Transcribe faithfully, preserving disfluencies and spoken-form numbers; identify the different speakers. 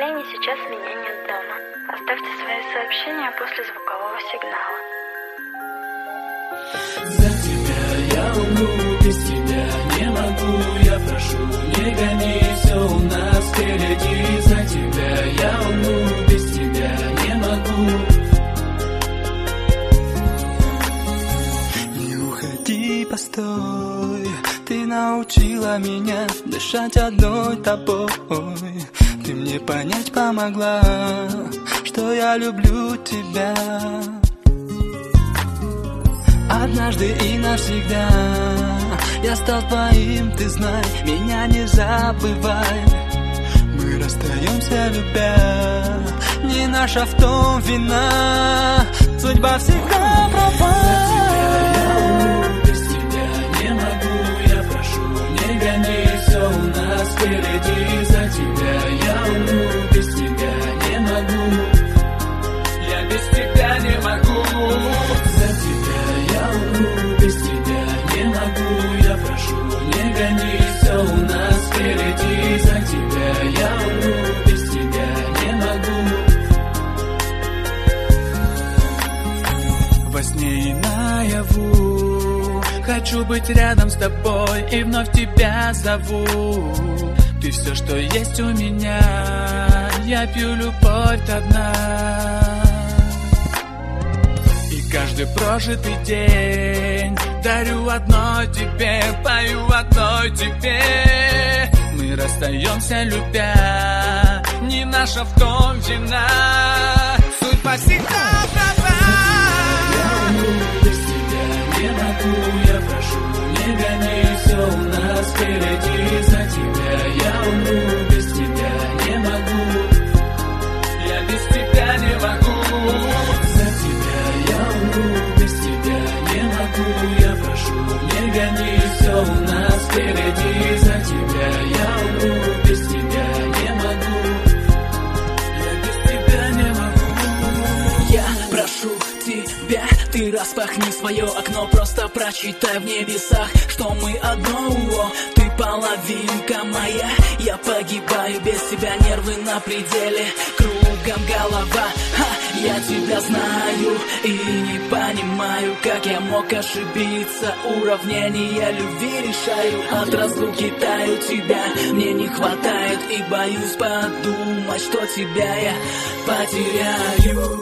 Speaker 1: сожалению, сейчас меня нет дома. Оставьте свои сообщения после звукового сигнала.
Speaker 2: За тебя я умру, без тебя не могу. Я прошу, не гони, все у нас впереди. За тебя я умру, без тебя не могу.
Speaker 3: Не уходи, постой. Ты научила меня дышать одной тобой. Ты мне понять помогла, что я люблю тебя. Однажды и навсегда я стал твоим, ты знай, меня не забывай. Мы расстаемся, любя, не наша в том вина. Судьба всегда права.
Speaker 2: Без тебя не могу, я прошу, не гони, все у нас впереди. За тебя я умру, без тебя не могу. Я без тебя не могу. За тебя я умру, без тебя не могу. Я прошу, не гони, все у нас впереди. За тебя я умру, без тебя не могу. Во сне и наяву хочу быть рядом с тобой и вновь тебя зову. Ты все, что есть у меня, я пью любовь до дна. И каждый прожитый день дарю одной тебе, пою одной тебе. Мы расстаемся, любя, не наша в том вина. Судьба всегда права. Без тебя не могу, я прошу, не гони, все у нас впереди. За тебя я умру, без тебя не могу. Я без тебя не могу. За тебя я умру, без тебя не могу. Я прошу, не гони, все у нас впереди. За тебя я умру, без тебя не могу. Я без тебя не могу.
Speaker 4: Я прошу тебя, ты распахни свое окно, просто прочитай в небесах, что мы одно. Ты половинка моя, я погибаю без тебя, нервы на пределе, кругом голова. Ха, я тебя знаю и не понимаю, как я мог ошибиться. Уравнения любви решаю, от разлуки таю, тебя мне не хватает. И боюсь подумать, что тебя я потеряю.